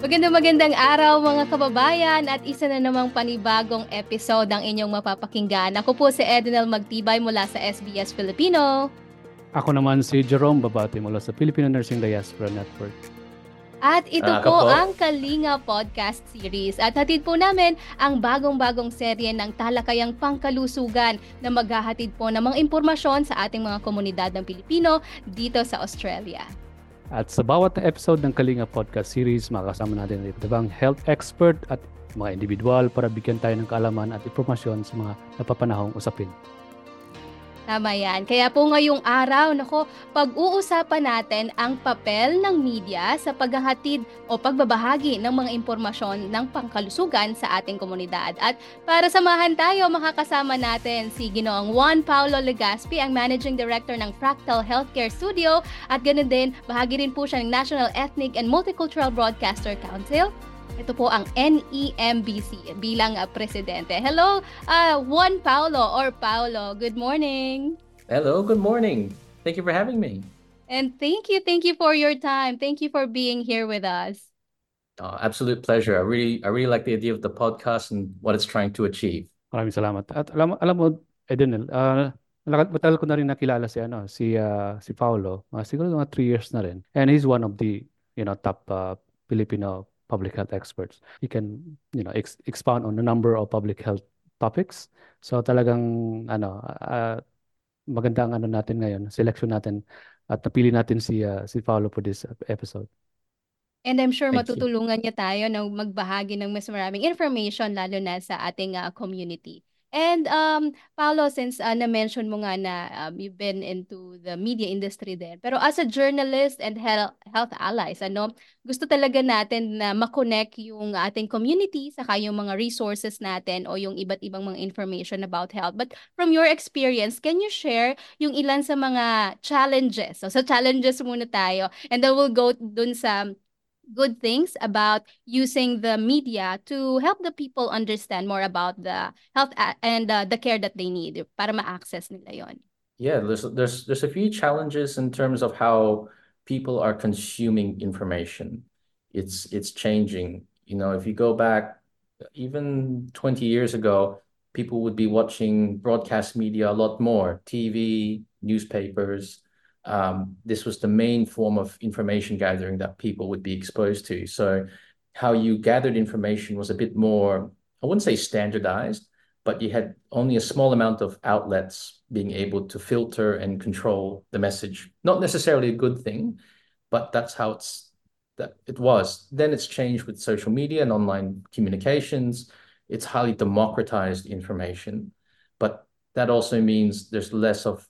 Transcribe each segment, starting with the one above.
Magandang araw mga kababayan at isa na namang panibagong episode ang inyong mapapakinggan. Ako po si Edinel Magtibay mula sa SBS Filipino. Ako naman si Jerome Babati mula sa Filipino Nursing Diaspora Network. At ito Ako po po. ang Kalinga Podcast Series. At hatid po namin ang bagong-bagong serye ng talakayang pangkalusugan na maghahatid po ng mga impormasyon sa ating mga komunidad ng Pilipino dito sa Australia. At sa bawat episode ng Kalinga Podcast Series, makakasama natin ang ibang health expert at mga individual para bigyan tayo ng kaalaman at impormasyon sa mga napapanahong usapin. Tama yan. Kaya po ngayong araw, pag-uusapan natin ang papel ng media sa paghahatid o pagbabahagi ng mga impormasyon ng pangkalusugan sa ating komunidad. At para samahan tayo, makakasama natin si Ginoong Juan Paulo Legaspi, ang Managing Director ng Fractal Healthcare Studio, at ganoon din, bahagi rin po siya ng National Ethnic and Multicultural Broadcaster Council. Ito po ang NEMBC bilang presidente. Hello, Juan Paulo or Paulo. Good morning. Hello, good morning. Thank you for having me. And thank you for your time. Thank you for being here with us. Absolute pleasure. I really like the idea of the podcast and what it's trying to achieve. Maraming salamat. At alam mo, Edenel, matagal ko na rin nakilala si Paulo. Siguro mga 3 years na rin. And he's one of the top Filipino public health experts. He can expound on a number of public health topics. So talagang maganda ang natin ngayon, selection natin at napili natin si Paulo for this episode. And I'm sure Thank you. matutulungan niya tayo na magbahagi ng mas maraming information lalo na sa ating community. And Paolo, since na-mention mo nga na you've been into the media industry din, pero as a journalist and health allies, gusto talaga natin na makonect yung ating community saka yung mga resources natin o yung iba't ibang mga information about health. But from your experience, can you share yung ilan sa mga challenges? So sa challenges muna tayo, and then we'll go dun sa good things about using the media to help the people understand more about the health and the care that they need para ma-access nila yon. Yeah, there's a few challenges in terms of how people are consuming information. It's changing. If you go back even 20 years ago, people would be watching broadcast media a lot more, TV, newspapers. This was the main form of information gathering that people would be exposed to. So how you gathered information was a bit more, I wouldn't say standardized, but you had only a small amount of outlets being able to filter and control the message. Not necessarily a good thing, but that's how it was. Then it's changed with social media and online communications. It's highly democratized information, but that also means there's less of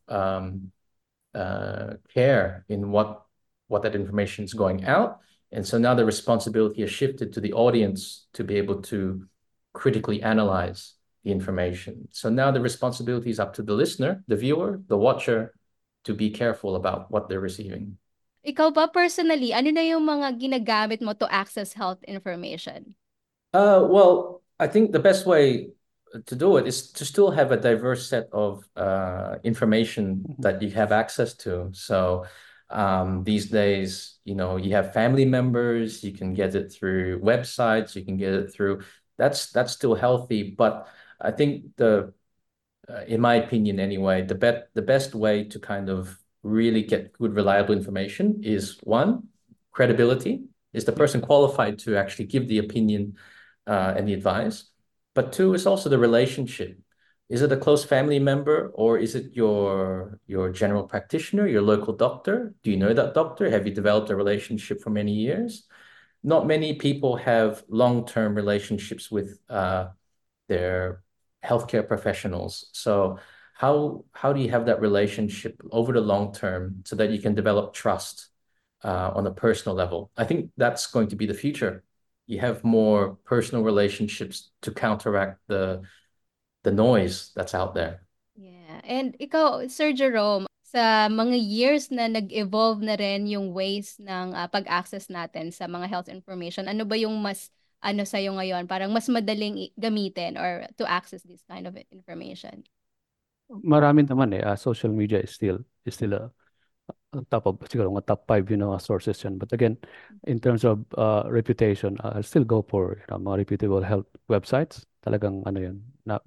care in what that information is going out. And so now the responsibility has shifted to the audience to be able to critically analyze the information. So now the responsibility is up to the listener, the viewer, the watcher, to be careful about what they're receiving. Ikaw ba personally, ano na yung mga ginagamit mo to access health information? Well, I think the best way to do it is to still have a diverse set of information that you have access to. So these days, you have family members, you can get it through websites, you can get it through, that's still healthy. But I think in my opinion anyway, the best way to kind of really get good, reliable information is, one, credibility. Is the person qualified to actually give the opinion and the advice? But two, is also the relationship. Is it a close family member, or is it your general practitioner, your local doctor? Do you know that doctor? Have you developed a relationship for many years? Not many people have long-term relationships with their healthcare professionals. So how do you have that relationship over the long term so that you can develop trust on a personal level? I think that's going to be the future. You have more personal relationships to counteract the noise that's out there. Yeah. And ikaw, Sir Jerome, sa mga years na nag-evolve na rin yung ways ng pag-access natin sa mga health information, ano ba yung mas sa'yo ngayon? Parang mas madaling gamitin or to access this kind of information? Marami naman social media is still top of siguro mga top 5 sources yan. But again, in terms of reputation, I'll still go for mga reputable health websites. Talagang ano yun,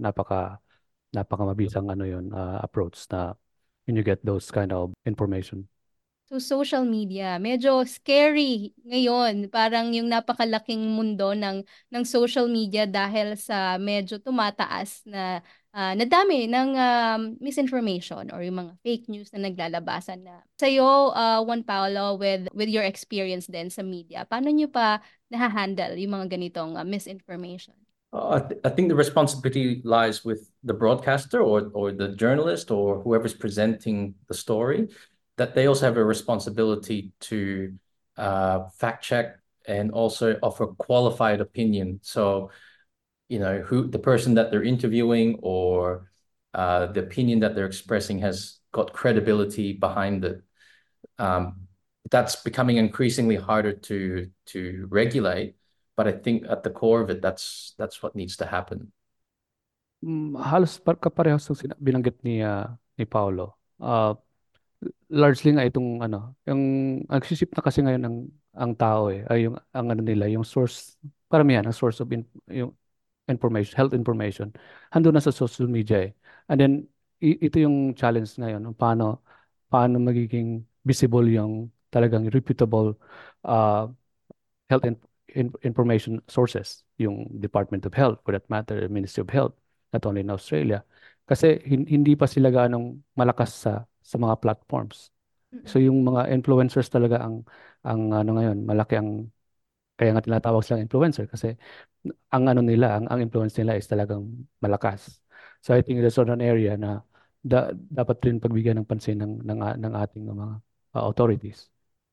napaka mabisang approach na when you get those kind of information. So social media, medyo scary ngayon. Parang yung napakalaking mundo ng social media dahil sa medyo tumataas na dami ng misinformation or yung mga fake news na naglalabasan na. Sa'yo, Juan Paulo, with your experience din sa media, paano nyo pa nahahandle yung mga ganitong misinformation? I think the responsibility lies with the broadcaster or the journalist or whoever's presenting the story, that they also have a responsibility to fact check and also offer qualified opinion. So, who the person that they're interviewing or the opinion that they're expressing has got credibility behind it. That's becoming increasingly harder to regulate. But I think at the core of it, that's what needs to happen. Halos kaparehas ng binanggit ni Paolo. Largely nga itong yung nagsisip na kasi ngayon ang tao ay yung ang nila, yung source, paramihan ang source of yung information, health information, hando na sa social media. And then ito yung challenge ngayon, paano magiging visible yung talagang reputable uh, health information sources, yung Department of Health, for that matter, Ministry of Health, not only in Australia. Kasi hindi pa sila ganong malakas sa mga platforms. So yung mga influencers talaga ang ngayon, malaki ang kaya nga tinatawag silang influencer kasi ang nila, ang influence nila is talagang malakas. So I think that's an area na dapat rin pagbigyan ng pansin ng ating mga authorities.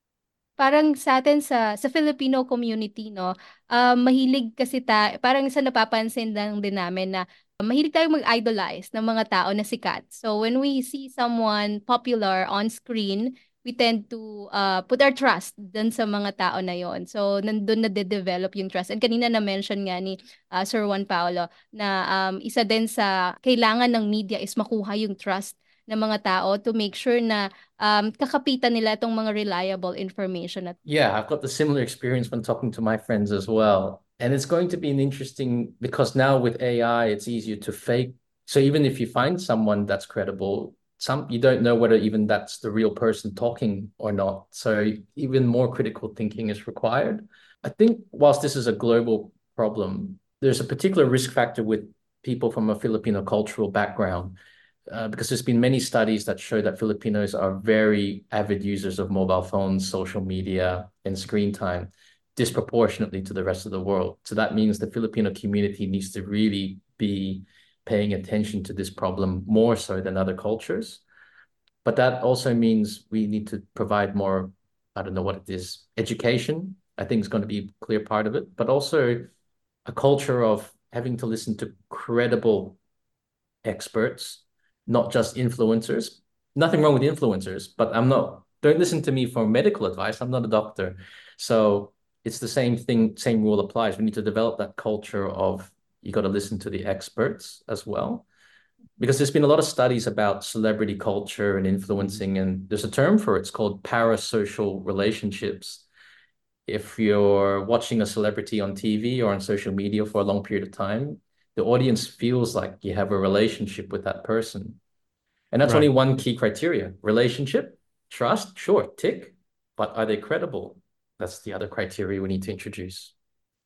Parang sa atin sa Filipino community, no, mahilig kasi parang sa napapansin lang din namin na mahilig tayong mag-idolize ng mga tao na sikat. So when we see someone popular on screen, we tend to put our trust dun sa mga tao na yon. So nandun na de-develop yung trust. And kanina na-mention nga ni Sir Juan Paulo na isa din sa kailangan ng media is makuha yung trust ng mga tao to make sure na kakapitan nila itong mga reliable information. Yeah, I've got the similar experience when talking to my friends as well. And it's going to be an interesting, because now with AI, it's easier to fake. So even if you find someone that's credible, you don't know whether even that's the real person talking or not. So even more critical thinking is required. I think whilst this is a global problem, there's a particular risk factor with people from a Filipino cultural background. Because there's been many studies that show that Filipinos are very avid users of mobile phones, social media, and screen time, disproportionately to the rest of the world. So that means the Filipino community needs to really be paying attention to this problem more so than other cultures. But that also means we need to provide more, I don't know what it is, education, I think is going to be a clear part of it, but also a culture of having to listen to credible experts, not just influencers. Nothing wrong with influencers, but don't listen to me for medical advice. I'm not a doctor. So it's the same thing, same rule applies. We need to develop that culture of you got to listen to the experts as well. Because there's been a lot of studies about celebrity culture and influencing, and there's a term for it. It's called parasocial relationships. If you're watching a celebrity on TV or on social media for a long period of time, the audience feels like you have a relationship with that person. And that's only one key criteria. Relationship, trust, sure, tick. But are they credible? That's the other criteria we need to introduce.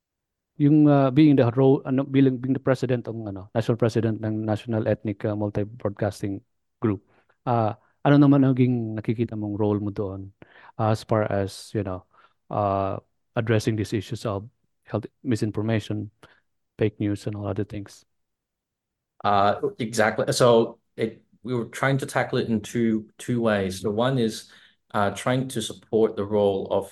Yung being the role, being the president ng national president ng National Ethnic Multi-Broadcasting Group. Ano naman naging nakikita mong role mo doon as far as, addressing these issues of health misinformation, fake news, and all other things? Exactly. So we were trying to tackle it in two ways. So one is trying to support the role of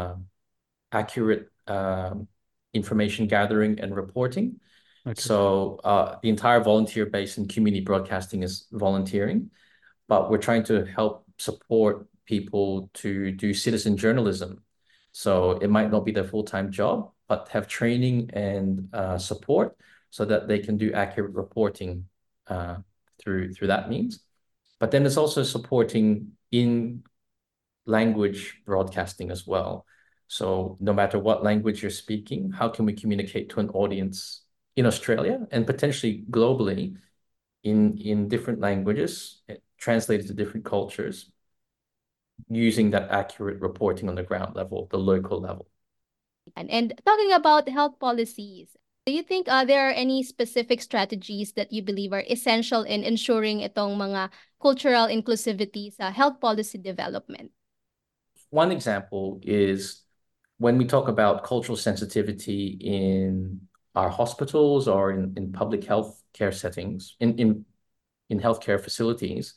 accurate information gathering and reporting. Okay. So the entire volunteer base in community broadcasting is volunteering, but we're trying to help support people to do citizen journalism. So it might not be their full-time job, but have training and support so that they can do accurate reporting through that means. But then it's also supporting in language broadcasting as well. So no matter what language you're speaking, how can we communicate to an audience in Australia and potentially globally in different languages, translated to different cultures, using that accurate reporting on the ground level, the local level. And talking about health policies, do you think there are any specific strategies that you believe are essential in ensuring itong mga cultural inclusivity sa health policy development? One example is when we talk about cultural sensitivity in our hospitals or in public health care settings, in healthcare facilities,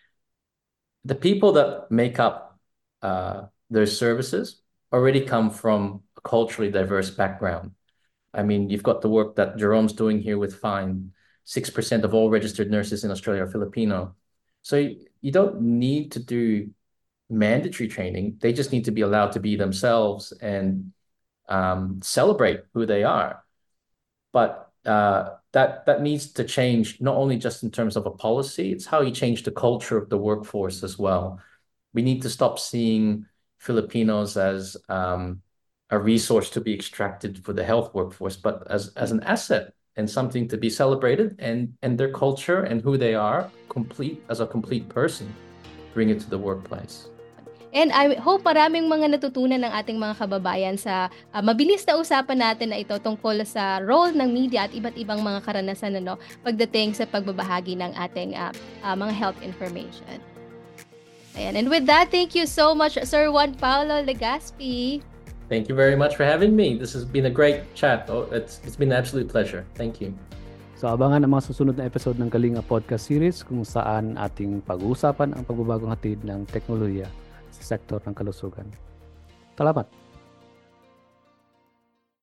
the people that make up those services already come from a culturally diverse background. I mean, you've got the work that Jerome's doing here with FIND. 6% of all registered nurses in Australia are Filipino. So you don't need to do mandatory training. They just need to be allowed to be themselves and celebrate who they are. But that needs to change, not only just in terms of a policy, it's how you change the culture of the workforce as well. We need to stop seeing Filipinos as a resource to be extracted for the health workforce, but as an asset and something to be celebrated, and their culture and who they are as a complete person, bring it to the workplace. And I hope maraming mga natutunan ng ating mga kababayan sa mabilis na usapan natin na ito tungkol sa role ng media at iba't ibang mga karanasan pagdating sa pagbabahagi ng ating mga health information. Ayan. And with that, thank you so much, Sir Juan Paulo Legaspi. Thank you very much for having me. This has been a great chat. It's been an absolute pleasure. Thank you. So abangan ang mga susunod na episode ng Kalinga Podcast Series kung saan ating pag-uusapan ang pagbabagong hatid ng teknolohiya sa sektor ng kalusugan. Salamat!